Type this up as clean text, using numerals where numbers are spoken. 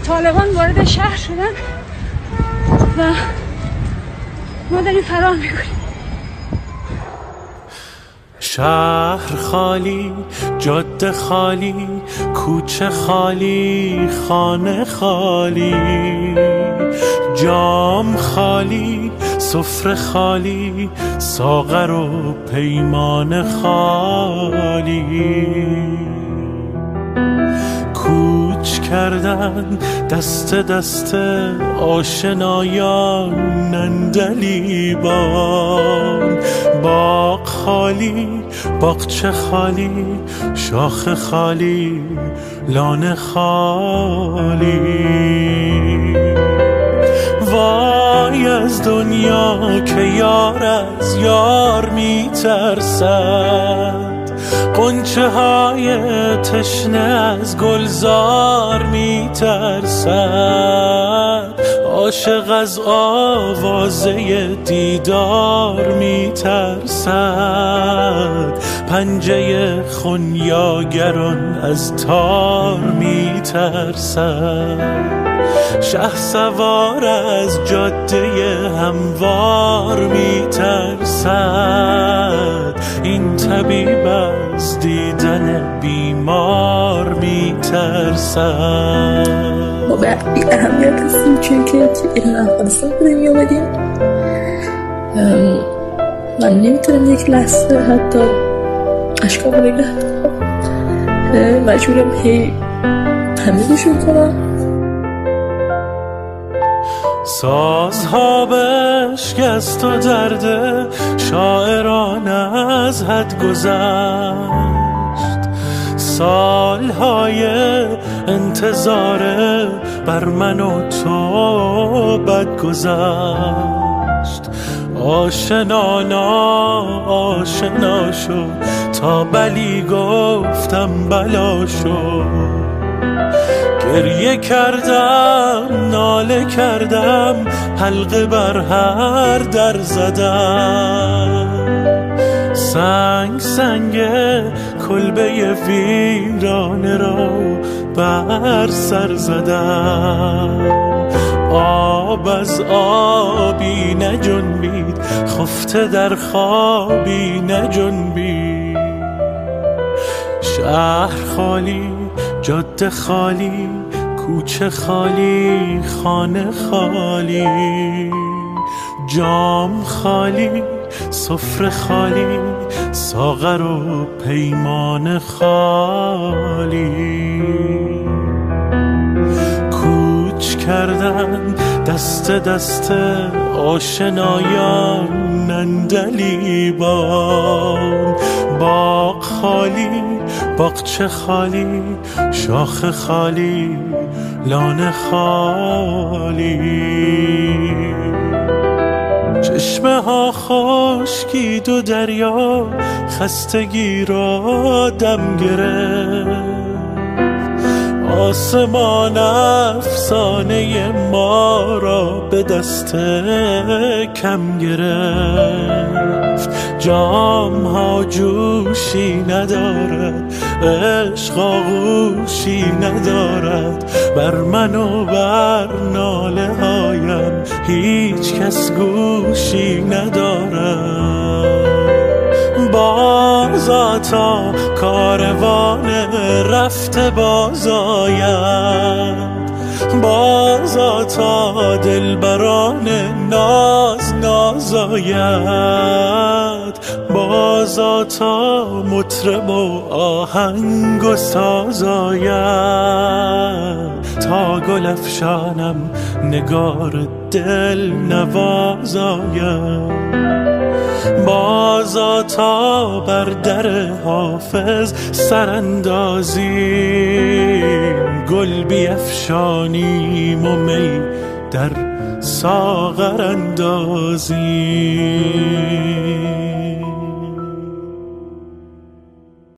طالبان وارد شهر شدن و ما داریم فرار میکنیم. شهر خالی، جاده خالی، کوچه خالی، خانه خالی، جام خالی، سفره خالی، ساغر و پیمان خالی. کوچ کردن دست دست آشنایان نندلیبان. باغ خالی، باغچه خالی، شاخ خالی، لانه خالی. وای از دنیا که یار از یار میترسد، غنچه های تشنه از گلزار میترسد، عاشق از آوازه دیدار میترسد، پنجه خونیاگران از تار میترسد، شهسوار از جاده هموار میترسد، این طبیب از دیدن بیمار میترسد. ما به بی اهمیت هستیم چون که ایران افغانستان بودیم میامدیم. من نمیتونم یک لحظه حتی اشکام نگه مجبورم همیدشون کنم. سازها بشکست و درد شاعران از حد گذشت، سالهای انتظار بر من و تو بد گذشت. آشنا آشنا شد تا بلی گفتم بلا شد، گریه کردم ناله کردم حلقه بر هر در زدم، سنگ سنگ کلبه ویرانه را بر سر زدم. آب از آبی نجنبید، خفته در خوابی نجنبید. شهر خالی، جاده خالی، کوچه خالی، خانه خالی، جام خالی، سفره خالی، ساغر و پیمان خالی. کوچ کردن دست دست آشنایان نندلیبان. باغ خالی، باغچه خالی، شاخ خالی، لانه خالی. چشمه ها خشکید و دریا خستگی را دم گرفت، آسمان افسانه ما را به دست کم گرفت. جام ها جوشی ندارد، عشق آغوشی ندارد، بر من و بر ناله هایم هیچ کس گوشی ندارد. بازا تا کاروان رفته باز آید، بازا تا دلبران ناز ناز آید، بازا تا مطرب و آهنگ و ساز آید، تا گل افشانم نگار دل نواز آید، بازا تا بر در حافظ سراندازیم، گل بیفشانیم و می در ساغر اندازیم.